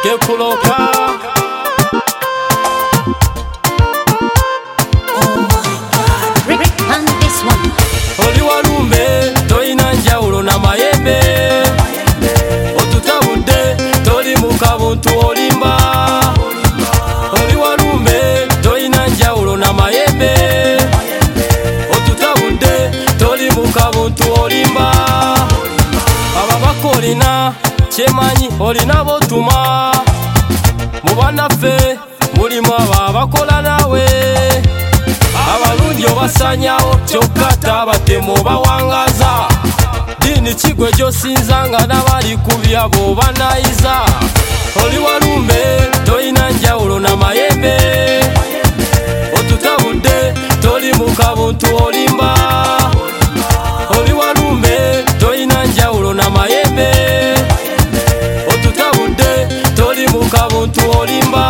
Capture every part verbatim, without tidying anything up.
kekuloka. Oli walumbe toyina njawulo na mayembe, otutabudde toli muka buntu olimba. Oli walumbe toyina njawulo na mayembe, otutabudde toli muka buntu olimba. Ababaka olina kyemanyi olina botuma, mu bannaffe mulimu abo abakola nawe. Abalungi obasanyawo kyokka tabatemu bawangaza. Dini kigwe gyosinza nga nabali ku byabo banayiza. Oli walumbe toyina njawulo na mayembe, otutabudde toli muka buntu olimba. Oli walumbe toyina njawulo na mayembe, otutabudde toli muka buntu olimba.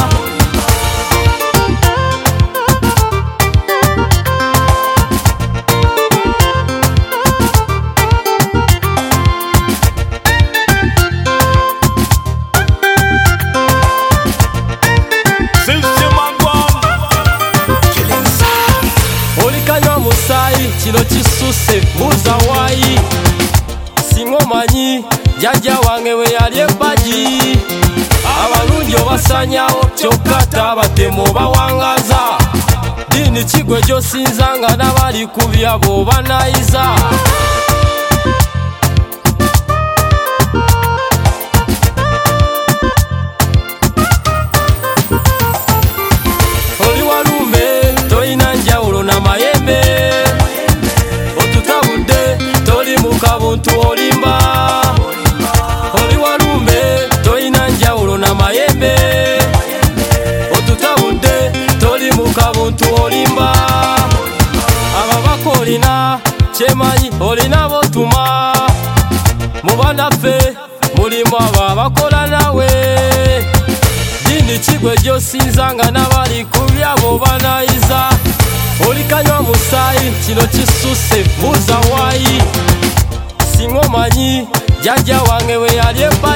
Kino kisuse buza wayi, singa omanyi jjajja wange we yali ebbagi. Abalungi obasanyawo kyokka tabatemu bawangaza. Dini kigwe gyosinza nga nabali ku byabo banayiza. Oli walumbe toyina njawulo na mayembe, otutabudde toli muka buntu olimba. Oli walumbe toyina njawulo na mayembe, otutabudde toli muka buntu olimba. Ababaka olina kyemanyi olina botuma, mu bannaffe mulimu abo abakola nawe. Dini kigwe gyosinza nga nabali ku byabo banayiza. Olikanywa musaayi kino kisuse buza wayi, singa omanyi jjajja wange we yali ebba